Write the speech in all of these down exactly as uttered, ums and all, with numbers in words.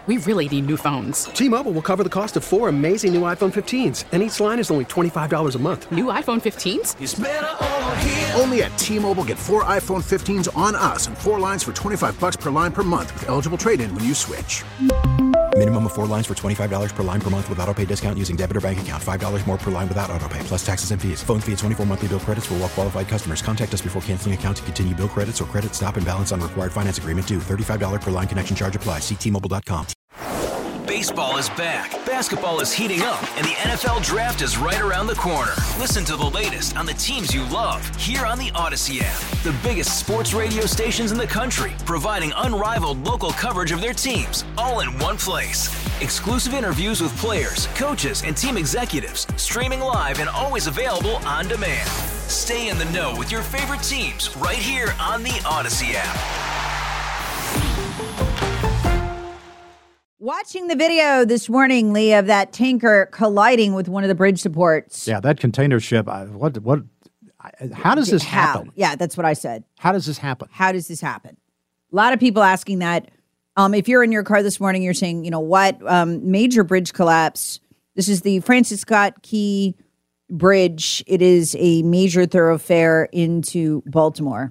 We really need new phones. T-Mobile will cover the cost of four amazing new iPhone fifteens, and each line is only twenty-five dollars a month. New iPhone fifteens? It's better over here. Only at T-Mobile, get four iPhone fifteens on us and four lines for twenty-five dollars per line per month with eligible trade-in when you switch. Minimum of four lines for twenty-five dollars per line per month with autopay discount using debit or bank account. five dollars more per line without autopay, plus taxes and fees. Phone fee at twenty-four monthly bill credits for well-qualified customers. Contact us before canceling account to continue bill credits or credit stop and balance on required finance agreement due. thirty-five dollars per line connection charge applies. See T Mobile dot com. Baseball is back, basketball is heating up, and the N F L Draft is right around the corner. Listen to the latest on the teams you love here on the Odyssey app. The biggest sports radio stations in the country, providing unrivaled local coverage of their teams, all in one place. Exclusive interviews with players, coaches, and team executives, streaming live and always available on demand. Stay in the know with your favorite teams right here on the Odyssey app. Watching the video this morning, Lee, of that tanker colliding with one of the bridge supports. Yeah, that container ship. I, what? What? How does this How? happen? Yeah, that's what I said. How does this happen? How does this happen? A lot of people asking that. Um, if you're in your car this morning, you're saying, you know what? Um, major bridge collapse. This is the Francis Scott Key Bridge. It is a major thoroughfare into Baltimore.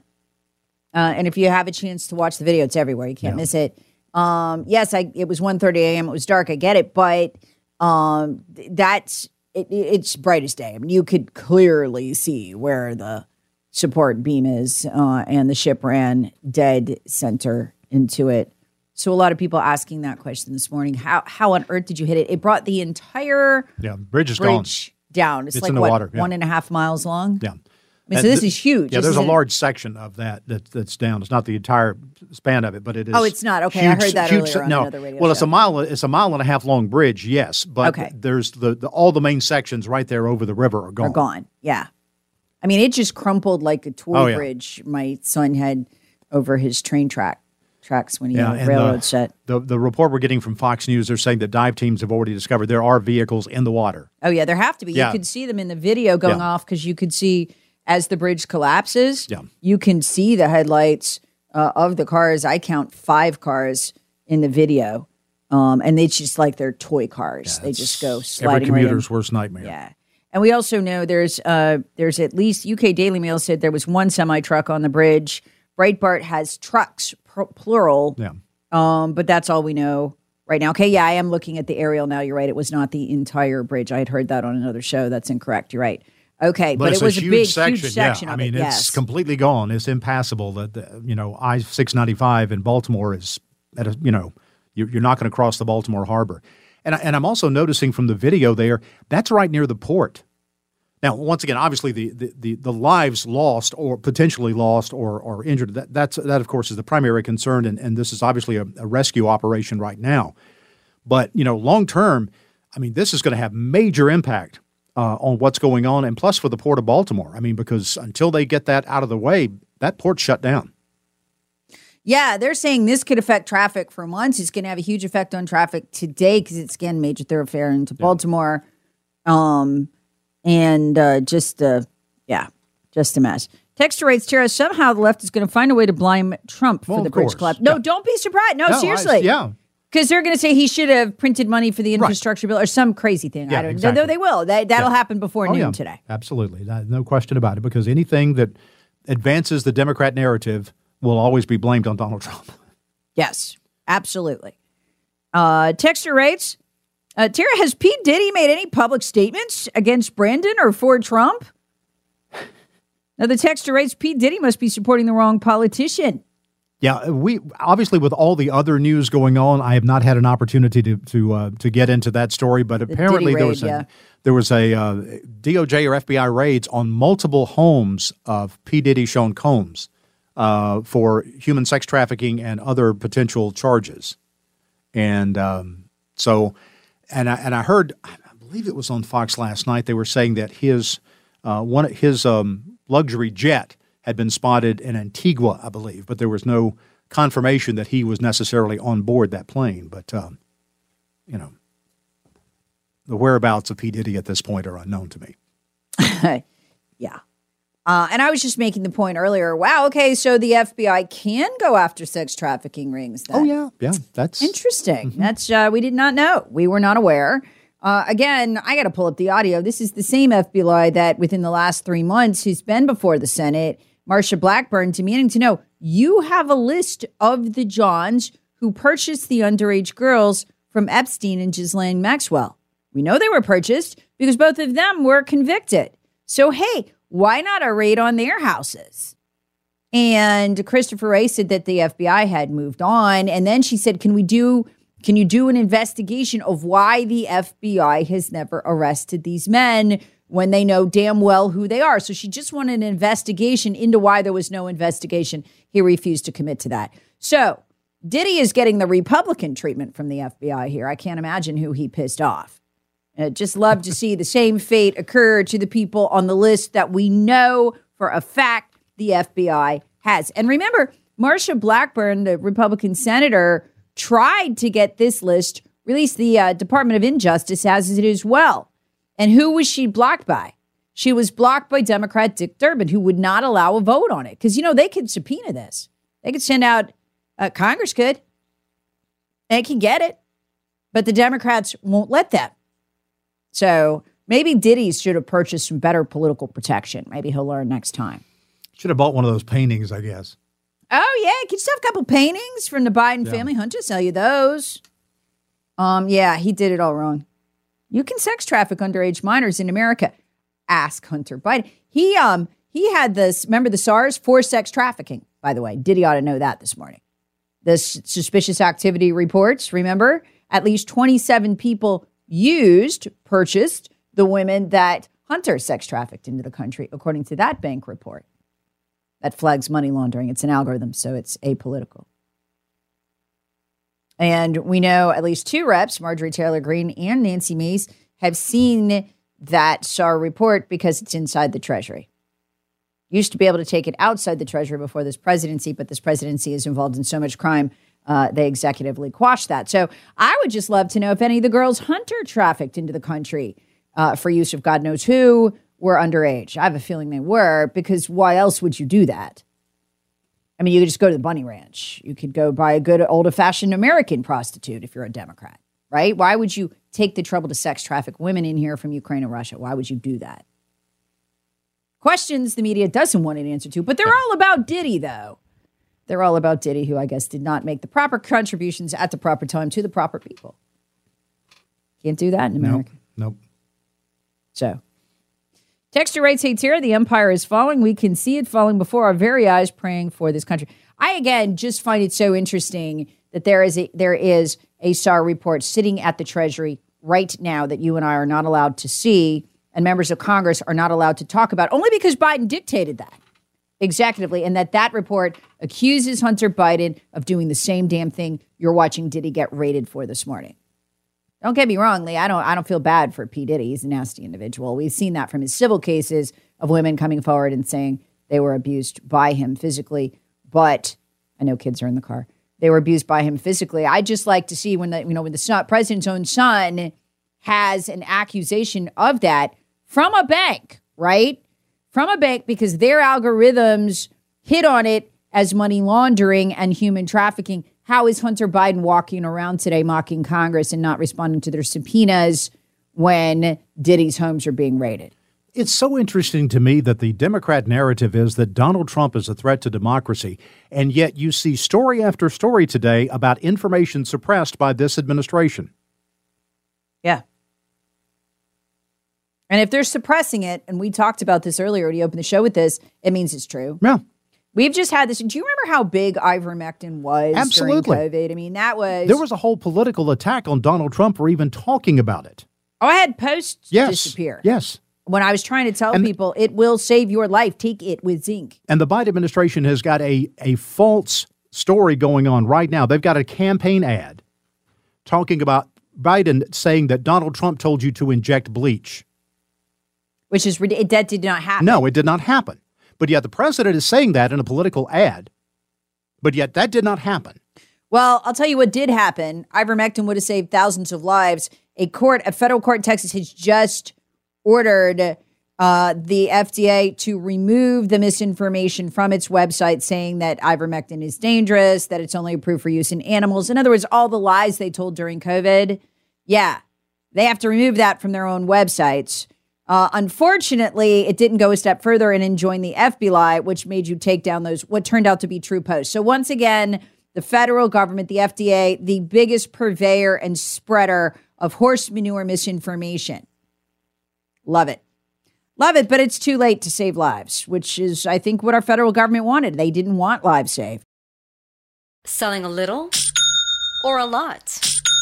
Uh, and if you have a chance to watch the video, it's everywhere. You can't Yeah. miss it. Um, yes, I, it was one thirty a.m. It was dark. I get it. But um, that's it, it's bright as day. I mean, you could clearly see where the support beam is, uh, and the ship ran dead center into it. So a lot of people asking that question this morning. How how on earth did you hit it? It brought the entire Yeah, bridge is bridge down. It's, It's like, in the what, water, yeah. one and a half miles long? Yeah. I mean, And so this th- is huge. Yeah, This there's a isn't- large section of that, that that's down. It's not the entire span of it, but it is. Oh, it's not. Okay, I heard that earlier on no. another radio Well, it's show. a mile. It's a mile and a half long bridge, yes, but Okay. there's the, the all the main sections right there over the river are gone. Are gone. Yeah. I mean, it just crumpled like a toy Oh, yeah. bridge my son had over his train track tracks when he Yeah, had and railroad the, set. the the report we're getting from Fox News, they're saying that dive teams have already discovered there are vehicles in the water. Oh, yeah, there have to be. Yeah. You could see them in the video going Yeah. off because you could see as the bridge collapses, Yeah. you can see the headlights uh, of the cars. I count five cars in the video, um, and it's just like they're toy cars. they just go Every sliding right in. commuter's worst nightmare. Yeah. And we also know there's uh, there's at least U K Daily Mail said there was one semi truck on the bridge. Breitbart has trucks, pr- plural. Yeah. Um, but that's all we know right now. Okay, yeah, I am looking at the aerial now. You're right. It was not the entire bridge. I had heard that on another show. That's incorrect. You're right. Okay, but, it's it was a, huge big, section. huge section yeah, of I mean, it. it's Yes. completely gone. It's impassable. That the, you know, I six ninety-five in Baltimore is at a, you know, you're, you're not going to cross the Baltimore Harbor, and I, and I'm also noticing from the video there that's right near the port. Now, once again, obviously the the, the, the lives lost or potentially lost or or injured, that that's that of course is the primary concern, and, and this is obviously a, a rescue operation right now. But you know, long term, I mean, this is going to have major impact Uh, on what's going on, and plus for the Port of Baltimore. I mean, because until they get that out of the way, that port's shut down. Yeah, they're saying this could affect traffic for months. It's going to have a huge effect on traffic today because it's, again, major thoroughfare into Baltimore. Um, and uh, just, uh, yeah, just a mess. Texter writes, Tara, somehow the left is going to find a way to blame Trump Well, for the of bridge course. collapse. No, Yeah. don't be surprised. No, No, I- seriously. yeah. Because they're going to say he should have printed money for the infrastructure bill or some crazy thing. Yeah, I don't exactly. know. They will. That, that'll Yeah. happen before Oh, noon yeah. today. Absolutely. That- No question about it, because anything that advances the Democrat narrative will always be blamed on Donald Trump. Yes, absolutely. Uh, Texter writes, uh, Tara, has Pete Diddy made any public statements against Brandon or for Trump? Now, the texter writes, Pete Diddy must be supporting the wrong politician. Yeah, we obviously with all the other news going on, I have not had an opportunity to to uh, to get into that story. But apparently Diddy there raid, was a yeah. there was a uh, D O J or F B I raids on multiple homes of P. Diddy, Sean Combs, uh, for human sex trafficking and other potential charges. And um, so, and I, and I heard, I believe it was on Fox last night, they were saying that his uh, one his um, luxury jet had been spotted in Antigua, I believe, but there was no confirmation that he was necessarily on board that plane. But, um, you know, the whereabouts of P. Diddy at this point are unknown to me. Yeah. Uh, and I was just making the point earlier. Wow, okay, so the F B I can go after sex trafficking rings then. Oh, yeah. Yeah, that's interesting. Mm-hmm. That's uh, we did not know. We were not aware. Uh, again, I got to pull up the audio. This is the same F B I that within the last three months who's been before the Senate, Marsha Blackburn, demanding to know, you have a list of the Johns who purchased the underage girls from Epstein and Ghislaine Maxwell. We know they were purchased because both of them were convicted. So, hey, why not a raid on their houses? And Christopher Wray said that the F B I had moved on. And then she said, can we do, can you do an investigation of why the F B I has never arrested these men when they know damn well who they are? So she just wanted an investigation into why there was no investigation. He refused to commit to that. So Diddy is getting the Republican treatment from the F B I here. I can't imagine who he pissed off. I'd just love to see the same fate occur to the people on the list that we know for a fact the F B I has. And remember, Marsha Blackburn, the Republican senator, tried to get this list released. The uh, Department of Injustice has it as well. And who was she blocked by? She was blocked by Democrat Dick Durbin, who would not allow a vote on it. Because, you know, they could subpoena this. They could send out, uh, Congress could. They can get it. But the Democrats won't let them. So maybe Diddy should have purchased some better political protection. Maybe he'll learn next time. Should have bought one of those paintings, I guess. Oh, yeah. Could you still have a couple paintings from the Biden yeah. family? Hunter, sell you those. Um, yeah, he did it all wrong. You can sex traffic underage minors in America. Ask Hunter Biden. He um he had this, remember the SARS for sex trafficking, by the way. Diddy ought to know that this morning. The s- suspicious activity reports, remember? At least twenty-seven people used, purchased the women that Hunter sex trafficked into the country, according to that bank report. That flags money laundering. It's an algorithm, so it's apolitical. And we know at least two reps, Marjorie Taylor Greene and Nancy Mace, have seen that S A R report because it's inside the Treasury. Used to be able to take it outside the Treasury before this presidency, but this presidency is involved in so much crime, uh, they executively quashed that. So I would just love to know if any of the girls Hunter trafficked into the country uh, for use of God knows who were underage. I have a feeling they were, because why else would you do that? I mean, you could just go to the Bunny Ranch. You could go buy a good old-fashioned American prostitute if you're a Democrat, right? Why would you take the trouble to sex traffic women in here from Ukraine and Russia? Why would you do that? Questions the media doesn't want an answer to, but they're all about Diddy, though. They're all about Diddy, who I guess did not make the proper contributions at the proper time to the proper people. Can't do that in America. Nope. nope. So, texture rates hates here. The empire is falling. We can see it falling before our very eyes, praying for this country. I, again, just find it so interesting that there is a there is a S A R report sitting at the Treasury right now that you and I are not allowed to see, and members of Congress are not allowed to talk about, only because Biden dictated that executively, and that that report accuses Hunter Biden of doing the same damn thing you're watching Diddy get raided for this morning. Don't get me wrong, Lee. I don't I don't feel bad for P. Diddy. He's a nasty individual. We've seen that from his civil cases of women coming forward and saying they were abused by him physically. But I know kids are in the car. They were abused by him physically. I just like to see when the you know when the son, president's own son has an accusation of that from a bank, right? From a bank, because their algorithms hit on it as money laundering and human trafficking. How is Hunter Biden walking around today mocking Congress and not responding to their subpoenas when Diddy's homes are being raided? It's so interesting to me that the Democrat narrative is that Donald Trump is a threat to democracy, and yet you see story after story today about information suppressed by this administration. Yeah. And if they're suppressing it, and we talked about this earlier when you opened the show with this, it means it's true. Yeah. We've just had this. Do you remember how big ivermectin was Absolutely. during COVID? I mean, that was... There was a whole political attack on Donald Trump for even talking about it. Oh, I had posts yes. disappear. Yes. When I was trying to tell and, people, it will save your life. Take it with zinc. And the Biden administration has got a, a false story going on right now. They've got a campaign ad talking about Biden saying that Donald Trump told you to inject bleach. Which is, that did not happen. No, it did not happen. But yet the president is saying that in a political ad. But yet that did not happen. Well, I'll tell you what did happen. Ivermectin would have saved thousands of lives. A court, a federal court in Texas has just ordered uh, the F D A to remove the misinformation from its website saying that ivermectin is dangerous, that it's only approved for use in animals. In other words, all the lies they told during COVID. Yeah, they have to remove that from their own websites. Uh, unfortunately, it didn't go a step further and enjoin the F B I, which made you take down those, what turned out to be true posts. So once again, the federal government, the F D A, the biggest purveyor and spreader of horse manure misinformation. Love it. Love it, but it's too late to save lives, which is, I think, what our federal government wanted. They didn't want lives saved. Selling a little or a lot?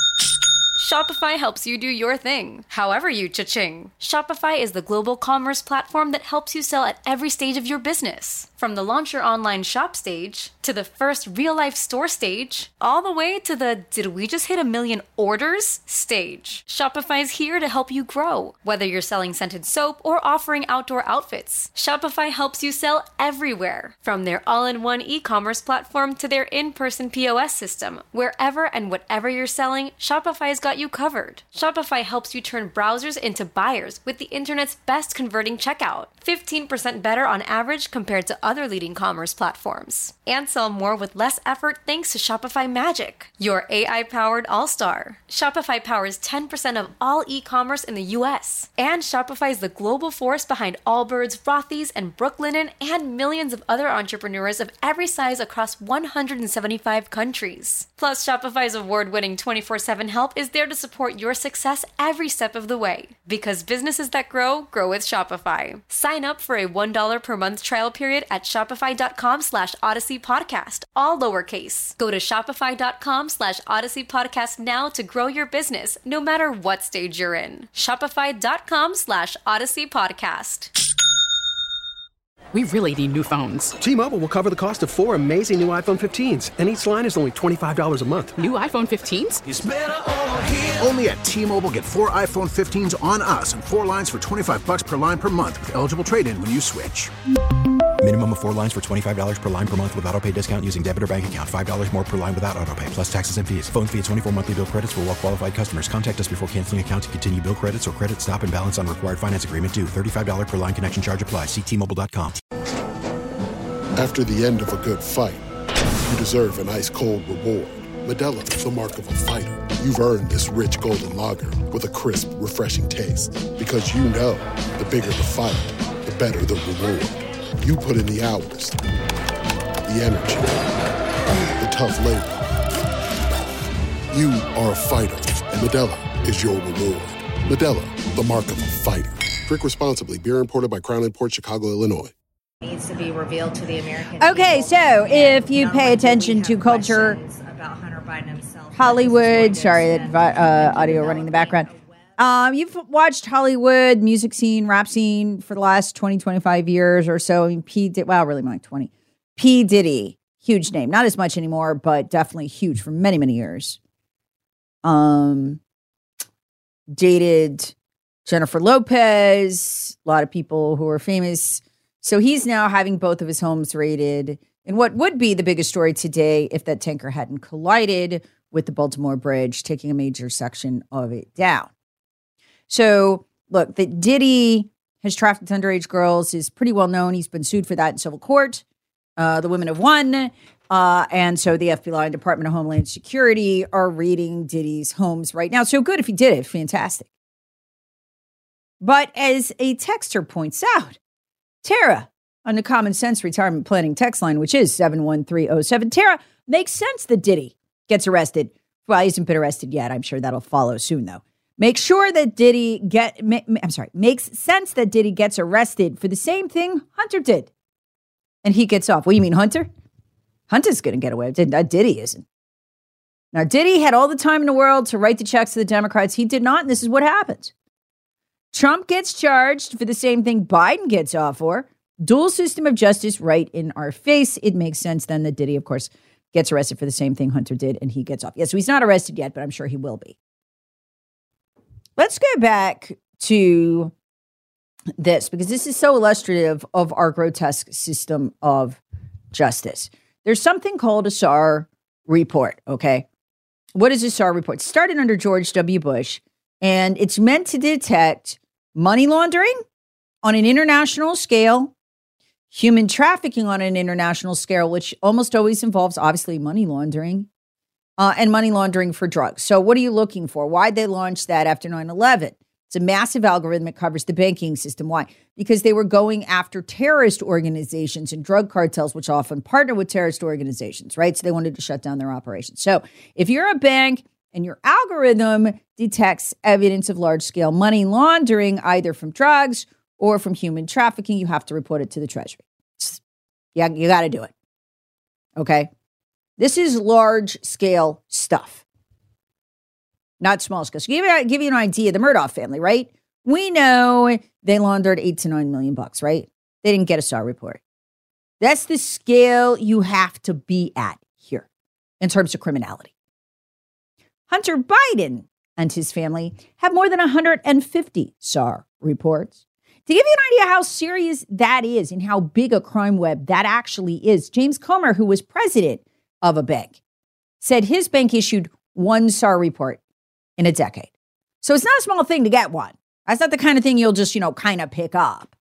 Shopify helps you do your thing, however you cha-ching. Shopify is the global commerce platform that helps you sell at every stage of your business. From the launch your online shop stage, to the first real-life store stage, all the way to the did we just hit a million orders stage. Shopify's here to help you grow. Whether you're selling scented soap or offering outdoor outfits, Shopify helps you sell everywhere. From their all-in-one e-commerce platform to their in-person P O S system, wherever and whatever you're selling, Shopify's got you covered. Shopify helps you turn browsers into buyers with the internet's best converting checkout. fifteen percent better on average compared to other leading commerce platforms. And sell more with less effort thanks to Shopify Magic, your A I-powered all-star. Shopify powers ten percent of all e-commerce in the U S. And Shopify is the global force behind Allbirds, Rothy's, and Brooklinen, and millions of other entrepreneurs of every size across one hundred seventy-five countries. Plus, Shopify's award-winning twenty-four seven help is there to support your success every step of the way. Because businesses that grow, grow with Shopify. Sign up for a one dollar per month trial period at shopify.com slash Odyssey Podcast, all lowercase. Go to shopify.com slash Odyssey Podcast now to grow your business, no matter what stage you're in. Shopify.com slash Odyssey Podcast. We really need new phones. T-Mobile will cover the cost of four amazing new iPhone fifteens, and each line is only twenty-five dollars a month. New iPhone fifteens? It's better over here. Only at T-Mobile, get four iPhone fifteens on us and four lines for twenty-five dollars per line per month with eligible trade-in when you switch. Minimum of four lines for twenty-five dollars per line per month with autopay discount using debit or bank account. five dollars more per line without autopay, plus taxes and fees. Phone fee at twenty-four monthly bill credits for well-qualified customers. Contact us before canceling account to continue bill credits or credit stop and balance on required finance agreement due. thirty-five dollars per line connection charge applies. See T Mobile dot com. After the end of a good fight, you deserve an ice-cold reward. Modelo is the mark of a fighter. You've earned this rich golden lager with a crisp, refreshing taste. Because you know, the bigger the fight, the better the reward. You put in the hours, the energy, the tough labor. You are a fighter, and Modelo is your reward. Modelo, the mark of a fighter. Drink responsibly. Beer imported by Crown Imports, Chicago, Illinois. Needs to be revealed to the American Okay, people. so if you Not pay only do we attention have to culture, about Hunter Biden himself, but Hollywood, this is going sorry, to that extend vi- to uh, the audio running in the background. developing Um, you've watched Hollywood music scene, rap scene for the last twenty, twenty-five years or so. I mean, P. Diddy, wow, really more like twenty. P. Diddy, huge name. Not as much anymore, but definitely huge for many, many years. Um, dated Jennifer Lopez, a lot of people who are famous. So he's now having both of his homes raided in what would be the biggest story today if that tanker hadn't collided with the Baltimore Bridge, taking a major section of it down. So, look, that Diddy has trafficked underage girls is pretty well known. He's been sued for that in civil court. Uh, the women have won. Uh, and so the F B I and Department of Homeland Security are raiding Diddy's homes right now. So good if he did it. Fantastic. But as a texter points out, Tara on the Common Sense Retirement Planning text line, which is seven one three oh seven, Tara, makes sense that Diddy gets arrested. Well, he hasn't been arrested yet. I'm sure that'll follow soon, though. Make sure that Diddy get, ma- I'm sorry, makes sense that Diddy gets arrested for the same thing Hunter did. And he gets off. What do you mean, Hunter? Hunter's going to get away with it. Uh, Diddy isn't. Now, Diddy had all the time in the world to write the checks to the Democrats. He did not, and this is what happens. Trump gets charged for the same thing Biden gets off for. Dual system of justice right in our face. It makes sense then that Diddy, of course, gets arrested for the same thing Hunter did, and he gets off. Yeah, so he's not arrested yet, but I'm sure he will be. Let's go back to this, because this is so illustrative of our grotesque system of justice. There's something called a S A R report, okay? What is a S A R report? It started under George W. Bush, and it's meant to detect money laundering on an international scale, human trafficking on an international scale, which almost always involves, obviously, money laundering uh, and money laundering for drugs. So what are you looking for? Why'd they launch that after nine eleven? It's a massive algorithm that covers the banking system. Why? Because they were going after terrorist organizations and drug cartels, which often partner with terrorist organizations, right? So they wanted to shut down their operations. So if you're a bank and your algorithm detects evidence of large-scale money laundering, either from drugs or from human trafficking, you have to report it to the Treasury. Yeah, you got to do it. Okay? This is large-scale stuff. Not small scale. So give you, give you an idea, the Murdaugh family, right? We know they laundered eight to nine million bucks, right? They didn't get a S A R report. That's the scale you have to be at here in terms of criminality. Hunter Biden and his family have more than one hundred fifty S A R reports. To give you an idea how serious that is and how big a crime web that actually is, James Comer, who was president of a bank, said his bank issued one S A R report in a decade. So it's not a small thing to get one. That's not the kind of thing you'll just, you know, kind of pick up.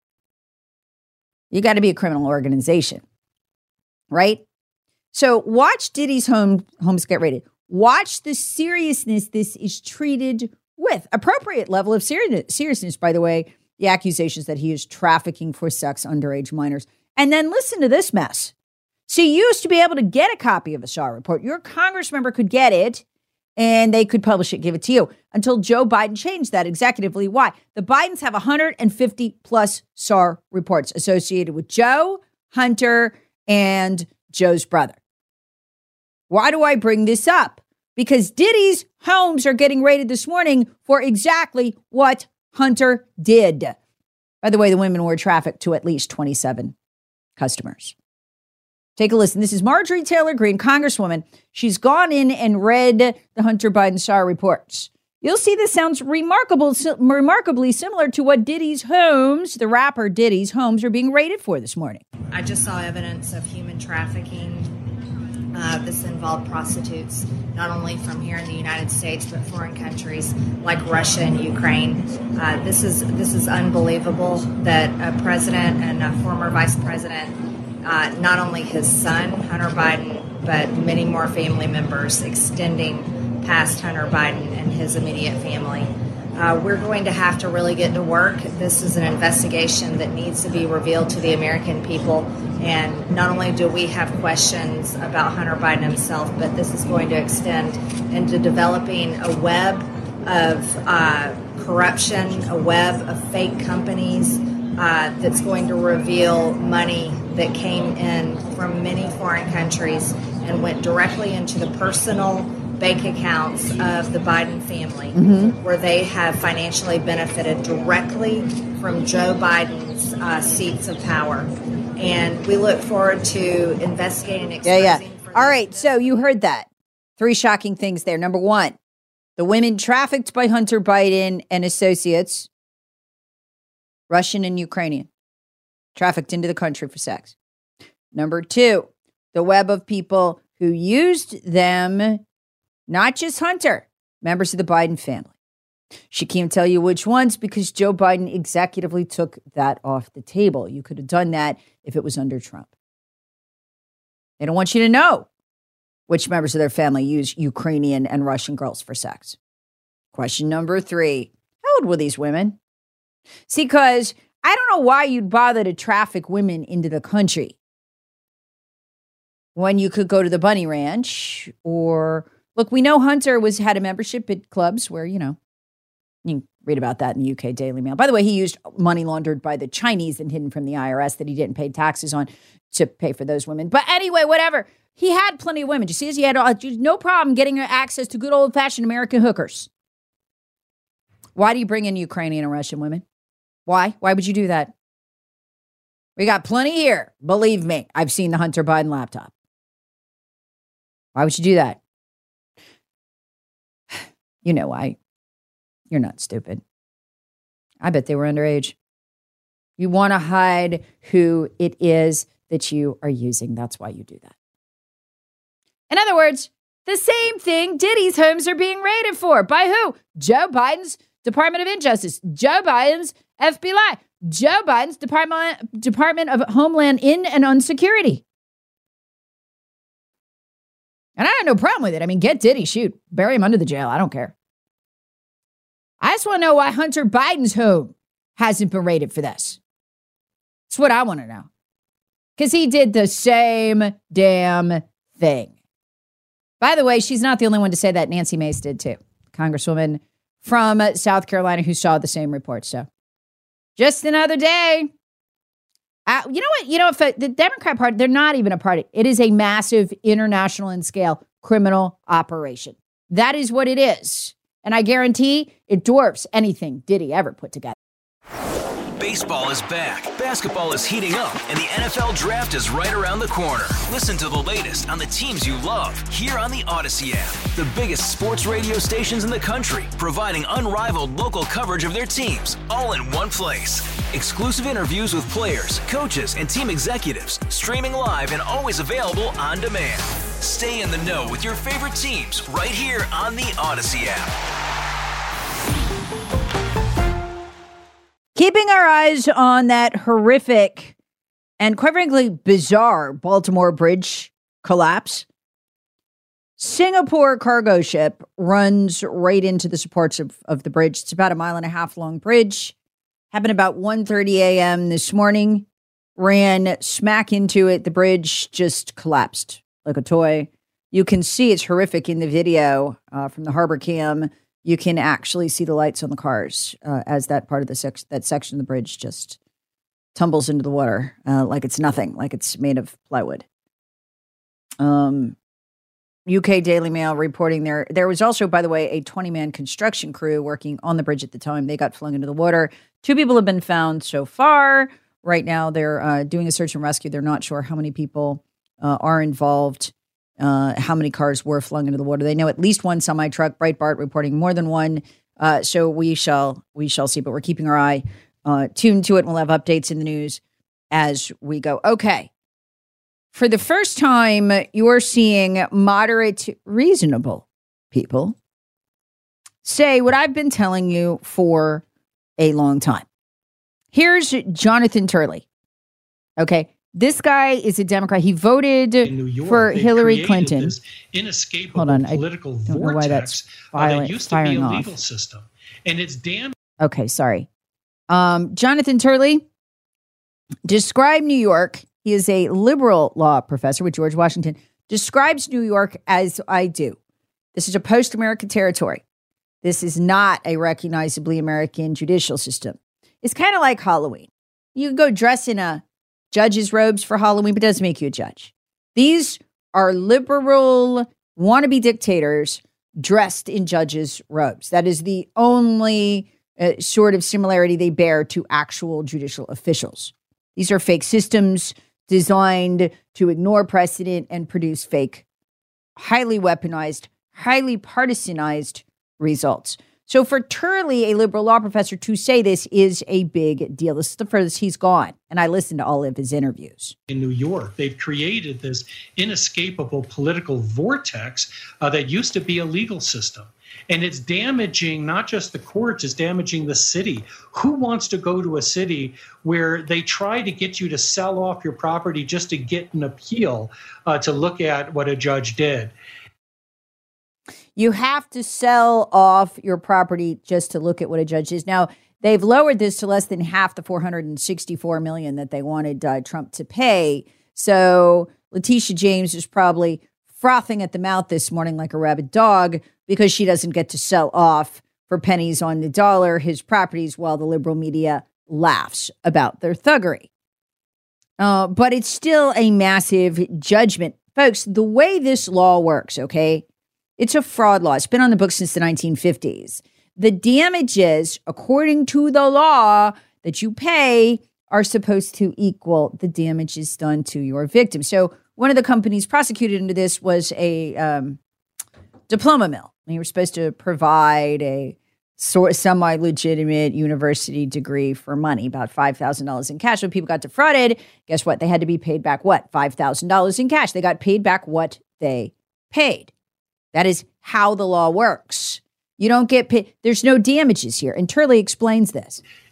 You got to be a criminal organization, right? So watch Diddy's home, homes get raided. Watch the seriousness this is treated with. Appropriate level of seri- seriousness, by the way, the accusations that he is trafficking for sex underage minors. And then listen to this mess. So you used to be able to get a copy of a S A R report. Your Congress member could get it, and they could publish it, give it to you, until Joe Biden changed that executively. Why? The Bidens have one hundred fifty plus S A R reports associated with Joe, Hunter, and Joe's brother. Why do I bring this up? Because Diddy's homes are getting raided this morning for exactly what Hunter did. By the way, the women were trafficked to at least twenty-seven customers. Take a listen. This is Marjorie Taylor Greene, Congresswoman. She's gone in and read the Hunter Biden S A R reports. You'll see this sounds remarkable, remarkably similar to what Diddy's homes, the rapper Diddy's homes, are being raided for this morning. I just saw evidence of human trafficking. Uh, this involved prostitutes, not only from here in the United States, but foreign countries like Russia and Ukraine. Uh, this is this is unbelievable that a president and a former vice president, uh, not only his son, Hunter Biden, but many more family members extending past Hunter Biden and his immediate family. Uh, we're going to have to really get to work. This is an investigation that needs to be revealed to the American people. And not only do we have questions about Hunter Biden himself, but this is going to extend into developing a web of uh, corruption, a web of fake companies uh, that's going to reveal money that came in from many foreign countries and went directly into the personal bank accounts of the Biden family, mm-hmm. where they have financially benefited directly from Joe Biden's uh, seats of power. And we look forward to investigating and exposing. Yeah, yeah. All right, so you heard that. Three shocking things there. Number one, the women trafficked by Hunter Biden and associates, Russian and Ukrainian, trafficked into the country for sex. Number two, the web of people who used them, not just Hunter, members of the Biden family. She can't tell you which ones because Joe Biden executively took that off the table. You could have done that if it was under Trump. They don't want you to know which members of their family use Ukrainian and Russian girls for sex. Question number three, how old were these women? See, because I don't know why you'd bother to traffic women into the country when you could go to the Bunny Ranch or... Look, we know Hunter was had a membership at clubs where, you know, you can read about that in the U K Daily Mail. By the way, he used money laundered by the Chinese and hidden from the I R S that he didn't pay taxes on to pay for those women. But anyway, whatever. He had plenty of women. Do you see this? He had uh, no problem getting access to good old-fashioned American hookers. Why do you bring in Ukrainian and Russian women? Why? Why would you do that? We got plenty here. Believe me, I've seen the Hunter Biden laptop. Why would you do that? You know why. You're not stupid. I bet they were underage. You want to hide who it is that you are using. That's why you do that. In other words, the same thing Diddy's homes are being raided for. By who? Joe Biden's Department of Injustice. Joe Biden's F B I. Joe Biden's Department, Department of Homeland In and On Security. And I have no problem with it. I mean, get Diddy, shoot, bury him under the jail. I don't care. I just want to know why Hunter Biden's home hasn't been raided for this. That's what I want to know. Because he did the same damn thing. By the way, she's not the only one to say that. Nancy Mace did too. Congresswoman from South Carolina who saw the same report. So just another day. Uh, you know what? You know, if uh, the Democrat Party, they're not even a party. It is a massive international in scale criminal operation. That is what it is. And I guarantee it dwarfs anything Diddy ever put together. Baseball is back, basketball is heating up, and the N F L Draft is right around the corner. Listen to the latest on the teams you love here on the Odyssey app. The biggest sports radio stations in the country, providing unrivaled local coverage of their teams, all in one place. Exclusive interviews with players, coaches, and team executives, streaming live and always available on demand. Stay in the know with your favorite teams right here on the Odyssey app. Keeping our eyes on that horrific and quite frankly bizarre Baltimore bridge collapse. Singapore cargo ship runs right into the supports of, of the bridge. It's about a mile and a half long bridge. Happened about one thirty a.m. this morning. Ran smack into it. The bridge just collapsed like a toy. You can see it's horrific in the video uh, from the harbor cam. You can actually see the lights on the cars uh, as that part of the sec- that section of the bridge just tumbles into the water uh, like it's nothing, like it's made of plywood. Um, U K Daily Mail reporting there. There was also, by the way, a twenty-man construction crew working on the bridge at the time. They got flung into the water. Two people have been found so far. Right now, they're uh, doing a search and rescue. They're not sure how many people uh, are involved. Uh, how many cars were flung into the water. They know at least one semi-truck. Breitbart reporting more than one. Uh, so we shall we shall see. But we're keeping our eye uh, tuned to it. And we'll have updates in the news as we go. Okay. For the first time, you're seeing moderate, reasonable people say what I've been telling you for a long time. Here's Jonathan Turley. Okay. This guy is a Democrat. He voted York, for Hillary Clinton. Inescapable Hold on, political I don't know why that's violent, uh, that used to be a legal off. system, and it's damn. Okay, sorry. Um, Jonathan Turley described New York. He is a liberal law professor with George Washington. Describes New York as I do. This is a post-American territory. This is not a recognizably American judicial system. It's kind of like Halloween. You can go dress in a judge's robes for Halloween, but it doesn't make you a judge. These are liberal wannabe dictators dressed in judges' robes. That is the only uh, sort of similarity they bear to actual judicial officials. These are fake systems designed to ignore precedent and produce fake, highly weaponized, highly partisanized results. So for Turley, a liberal law professor, to say this is a big deal. This is the furthest he's gone. And I listened to all of his interviews. In New York, they've created this inescapable political vortex uh, that used to be a legal system. And it's damaging not just the courts, it's damaging the city. Who wants to go to a city where they try to get you to sell off your property just to get an appeal uh, to look at what a judge did? You have to sell off your property just to look at what a judge is. Now, they've lowered this to less than half the four hundred sixty-four million dollars that they wanted uh, Trump to pay. So Letitia James is probably frothing at the mouth this morning like a rabid dog because she doesn't get to sell off for pennies on the dollar his properties while the liberal media laughs about their thuggery. Uh, but it's still a massive judgment. Folks, the way this law works, okay, it's a fraud law. It's been on the books since the nineteen fifties. The damages, according to the law that you pay, are supposed to equal the damages done to your victim. So one of the companies prosecuted into this was a um, diploma mill. And you were supposed to provide a sort semi-legitimate university degree for money, about five thousand dollars in cash. When people got defrauded, guess what? They had to be paid back what? five thousand dollars in cash. They got paid back what they paid. That is how the law works. You don't get paid. There's no damages here. And Turley explains this.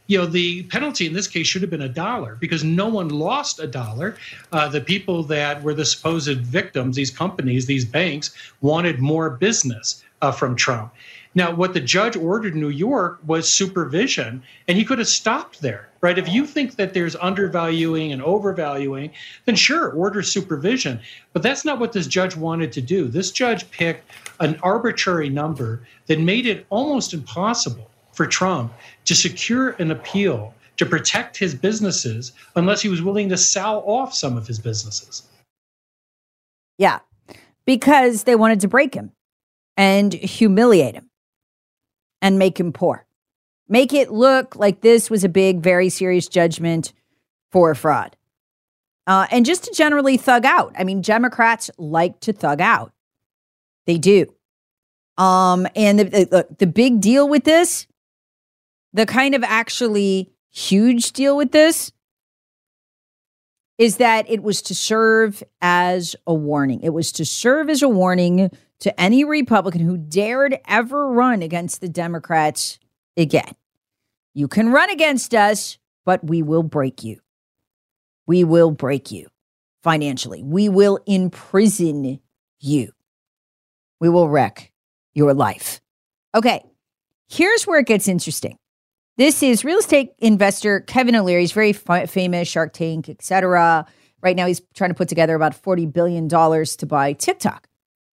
you know, the penalty in this case should have been a dollar because no one lost a dollar. Uh, the people that were the supposed victims, these companies, these banks, wanted more business uh, from Trump. Now, what the judge ordered in New York was supervision, and he could have stopped there, right? If you think that there's undervaluing and overvaluing, then sure, order supervision. But that's not what this judge wanted to do. This judge picked an arbitrary number that made it almost impossible for Trump to secure an appeal to protect his businesses unless he was willing to sell off some of his businesses. Yeah, because they wanted to break him and humiliate him and make him poor. Make it look like this was a big, very serious judgment for fraud. Uh, and just to generally thug out. I mean, Democrats like to thug out. They do. Um, and the, the, the big deal with this, the kind of actually huge deal with this, is that it was to serve as a warning. It was to serve as a warning to any Republican who dared ever run against the Democrats again. You can run against us, but we will break you. We will break you financially. We will imprison you. We will wreck your life. Okay, here's where it gets interesting. This is real estate investor Kevin O'Leary. He's very f- famous, Shark Tank, et cetera. Right now, he's trying to put together about forty billion dollars to buy TikTok.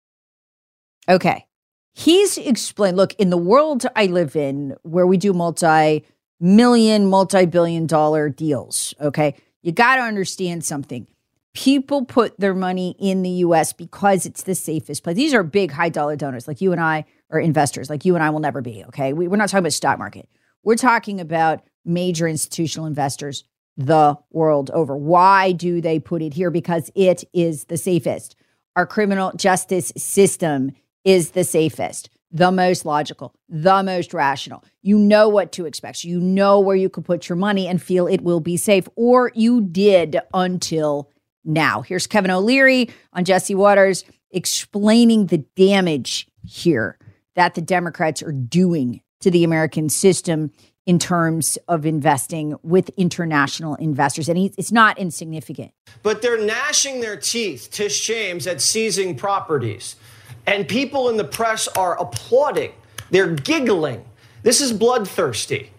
Okay. He's explained, look, in the world I live in, where we do multi-million, multi-billion dollar deals, okay, you got to understand something. People put their money in the U S because it's the safest place. These are big, high-dollar donors, like you and I, or investors, like you and I will never be, okay? We, we're not talking about stock market. We're talking about major institutional investors the world over. Why do they put it here? Because it is the safest. Our criminal justice system is the safest, the most logical, the most rational. You know what to expect. So you know where you could put your money and feel it will be safe, or you did until now. Here's Kevin O'Leary on Jesse Waters explaining the damage here that the Democrats are doing to the American system in terms of investing with international investors. And it's not insignificant. But they're gnashing their teeth, Tish James, at seizing properties. And people in the press are applauding. They're giggling. This is bloodthirsty.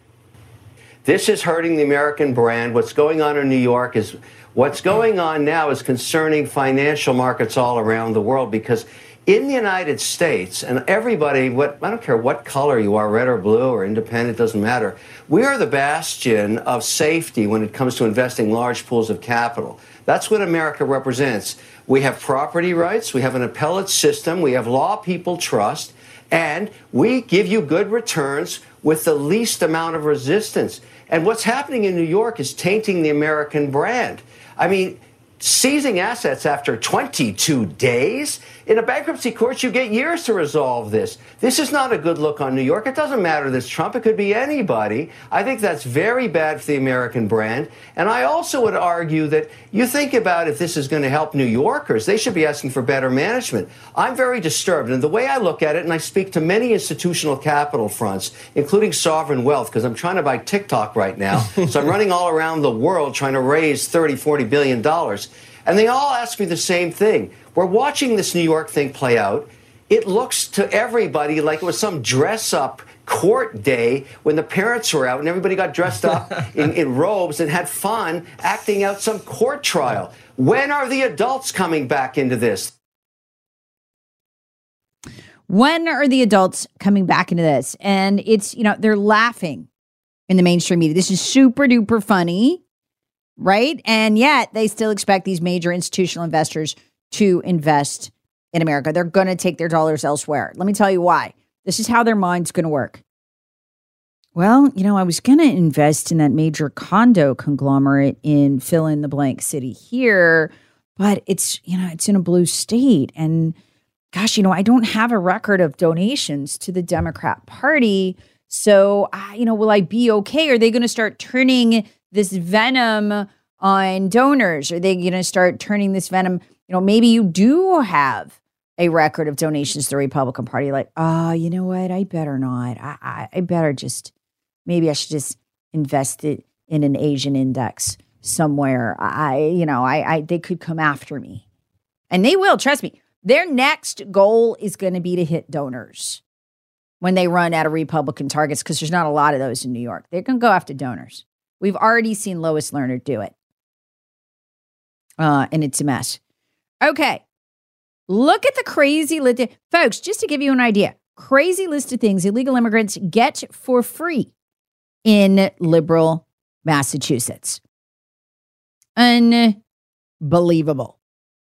This is hurting the American brand. What's going on in New York is what's going on now is concerning financial markets all around the world, because in the United States, and everybody, what I don't care what color you are, red or blue or independent, doesn't matter, we are the bastion of safety when it comes to investing large pools of capital. That's what America represents. We have property rights, we have an appellate system, we have law people trust, and we give you good returns with the least amount of resistance. And what's happening in New York is tainting the American brand. I mean, seizing assets after twenty-two days? In a bankruptcy court, you get years to resolve this. This is not a good look on New York. It doesn't matter this Trump. It could be anybody. I think that's very bad for the American brand. And I also would argue that you think about if this is going to help New Yorkers, they should be asking for better management. I'm very disturbed. And the way I look at it, and I speak to many institutional capital fronts, including sovereign wealth, because I'm trying to buy TikTok right now. So I'm running all around the world trying to raise thirty, forty billion dollars. And they all ask me the same thing. We're watching this New York thing play out. It looks to everybody like it was some dress-up court day when the parents were out and everybody got dressed up in, in robes and had fun acting out some court trial. When are the adults coming back into this? When are the adults coming back into this? And it's, you know, they're laughing in the mainstream media. This is super duper funny, right? And yet they still expect these major institutional investors to invest in America. They're going to take their dollars elsewhere. Let me tell you why. This is how their mind's going to work. Well, you know, I was going to invest in that major condo conglomerate in fill in the blank city here, but it's, you know, it's in a blue state. And gosh, you know, I don't have a record of donations to the Democrat Party. So, uh, you know, will I be okay? Are they going to start turning this venom on donors? Are they going to start turning this venom? You know, maybe you do have a record of donations to the Republican Party. Like, oh, you know what? I better not. I, I, I better just, maybe I should just invested in an Asian index somewhere. I, you know, I, I, they could come after me, and they will. Trust me. Their next goal is going to be to hit donors when they run out of Republican targets, because there's not a lot of those in New York. They're going to go after donors. We've already seen Lois Lerner do it, uh, and it's a mess. Okay, look at the crazy list, folks. Just to give you an idea, crazy list of things illegal immigrants get for free in liberal Massachusetts. Unbelievable.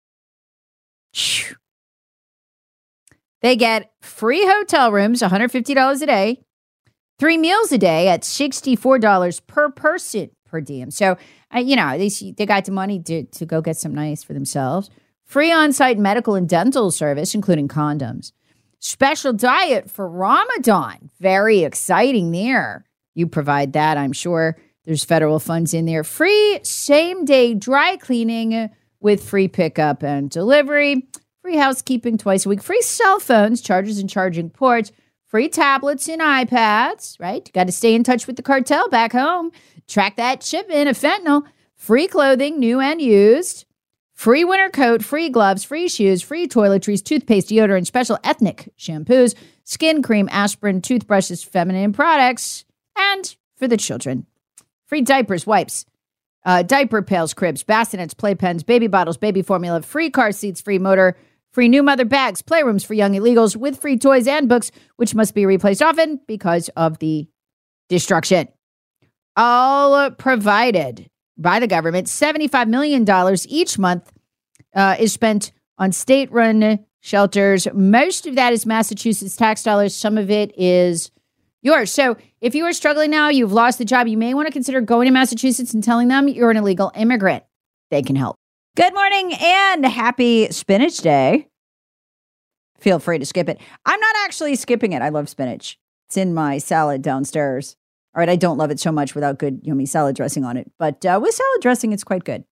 They get free hotel rooms, one hundred fifty dollars a day, three meals a day at sixty-four dollars per person per diem. So, uh, you know, they, they got the money to, to go get some nice for themselves. Free on-site medical and dental service, including condoms. Special diet for Ramadan. Very exciting there. You provide that, I'm sure. There's federal funds in there. Free same-day dry cleaning with free pickup and delivery. Free housekeeping twice a week. Free cell phones, chargers and charging ports. Free tablets and iPads, right? You got to stay in touch with the cartel back home. Track that shipment of fentanyl. Free clothing, new and used. Free winter coat, free gloves, free shoes, free toiletries, toothpaste, deodorant, special ethnic shampoos, skin cream, aspirin, toothbrushes, feminine products, and for the children. Free diapers, wipes, uh, diaper pails, cribs, bassinets, playpens, baby bottles, baby formula, free car seats, free motor, free new mother bags, playrooms for young illegals with free toys and books, which must be replaced often because of the destruction. All provided by the government. seventy-five million dollars each month uh, is spent on state-run shelters. Most of that is Massachusetts tax dollars. Some of it is yours. So if you are struggling now, you've lost the job, you may want to consider going to Massachusetts and telling them you're an illegal immigrant. They can help. Good morning and happy Spinach Day. Feel free to skip it. I'm not actually skipping it. I love spinach. It's in my salad downstairs. All right, I don't love it so much without good, yummy salad dressing on it. But uh, with salad dressing, it's quite good.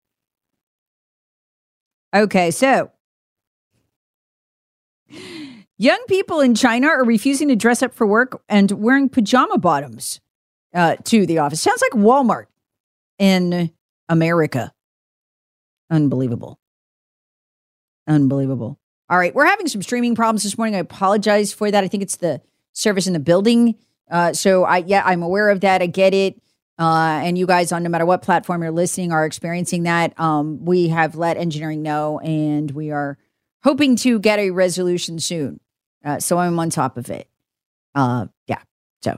Okay, so young people in China are refusing to dress up for work and wearing pajama bottoms uh, to the office. Sounds like Walmart in America. Unbelievable. Unbelievable. All right, we're having some streaming problems this morning. I apologize for that. I think it's the service in the building. Uh, so, I yeah, I'm aware of that. I get it. Uh, and you guys, on no matter what platform you're listening, are experiencing that. Um, we have let engineering know, and we are hoping to get a resolution soon. Uh, so I'm on top of it. Uh, yeah. So,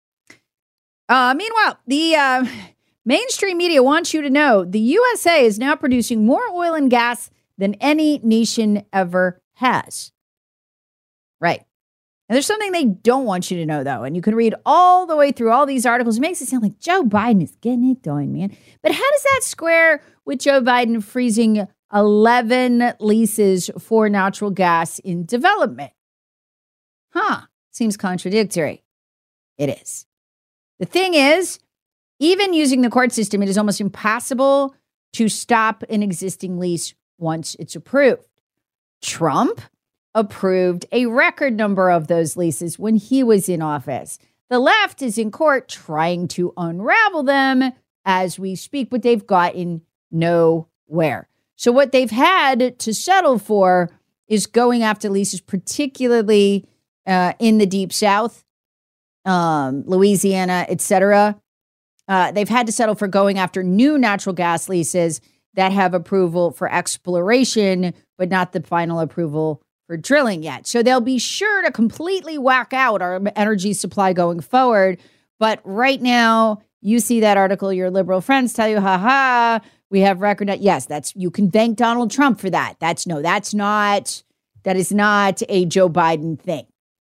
uh, meanwhile, the uh, mainstream media wants you to know the U S A is now producing more oil and gas than any nation ever has. Right. And there's something they don't want you to know, though. And you can read all the way through all these articles. It makes it sound like Joe Biden is getting it done, man. But how does that square with Joe Biden freezing eleven leases for natural gas in development? Huh. Seems contradictory. It is. The thing is, even using the court system, it is almost impossible to stop an existing lease once it's approved. Trump approved a record number of those leases when he was in office. The left is in court trying to unravel them as we speak, but they've gotten nowhere. So what they've had to settle for is going after leases, particularly uh, in the Deep South, um, Louisiana, et cetera. Uh, they've had to settle for going after new natural gas leases that have approval for exploration, but not the final approval for drilling yet. So they'll be sure to completely whack out our energy supply going forward. But right now, you see that article, your liberal friends tell you, ha ha, we have record. Yes, that's, you can thank Donald Trump for that. That's no, that's not, that is not a Joe Biden thing.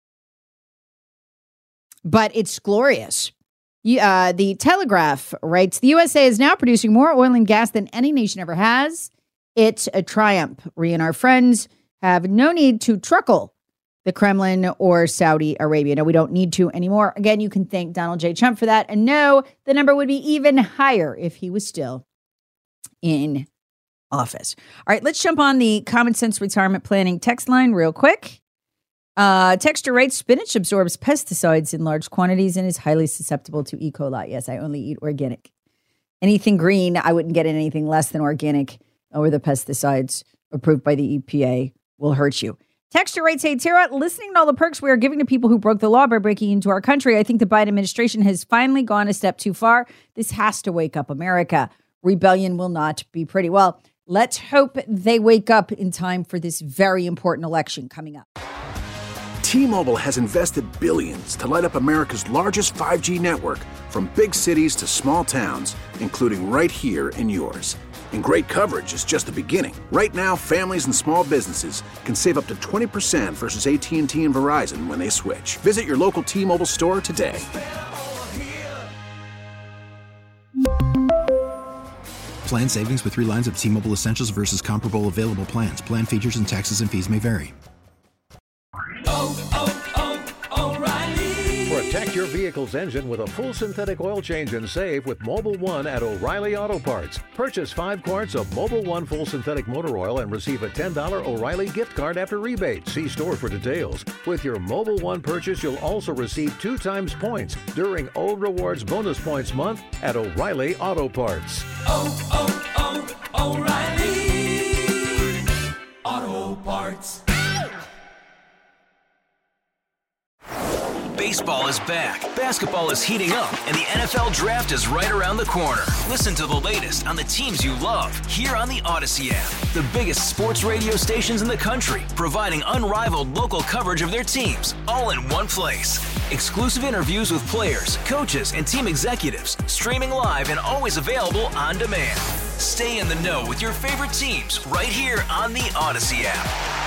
But it's glorious. Uh, the Telegraph writes, the U S A is now producing more oil and gas than any nation ever has. It's a triumph. We and our friends have no need to truckle the Kremlin or Saudi Arabia. No, we don't need to anymore. Again, you can thank Donald J. Trump for that. And no, the number would be even higher if he was still in office. All right, let's jump on the Common Sense Retirement Planning text line real quick. Uh, texture writes, spinach absorbs pesticides in large quantities and is highly susceptible to E. coli. Yes, I only eat organic. Anything green, I wouldn't get in anything less than organic, or the pesticides approved by the E P A will hurt you. Texture writes, hey, Tara, listening to all the perks we are giving to people who broke the law by breaking into our country, I think the Biden administration has finally gone a step too far. This has to wake up America. Rebellion will not be pretty. Well, let's hope they wake up in time for this very important election coming up. T-Mobile has invested billions to light up America's largest five G network, from big cities to small towns, including right here in yours. And great coverage is just the beginning. Right now, families and small businesses can save up to twenty percent versus A T and T and Verizon when they switch. Visit your local T-Mobile store today. Plan savings with three lines of T-Mobile Essentials versus comparable available plans. Plan features and taxes and fees may vary. Oh, oh, oh, O'Reilly. Protect your vehicle's engine with a full synthetic oil change and save with Mobil one at O'Reilly Auto Parts. Purchase five quarts of Mobil one full synthetic motor oil and receive a ten dollars O'Reilly gift card after rebate. See store for details. With your Mobil one purchase, you'll also receive two times points during O Rewards Bonus Points Month at O'Reilly Auto Parts. Oh, oh, oh, O'Reilly Auto Parts. Baseball is back, basketball is heating up, and the N F L Draft is right around the corner. Listen to the latest on the teams you love here on the Odyssey app. The biggest sports radio stations in the country, providing unrivaled local coverage of their teams, all in one place. Exclusive interviews with players, coaches, and team executives, streaming live and always available on demand. Stay in the know with your favorite teams right here on the Odyssey app.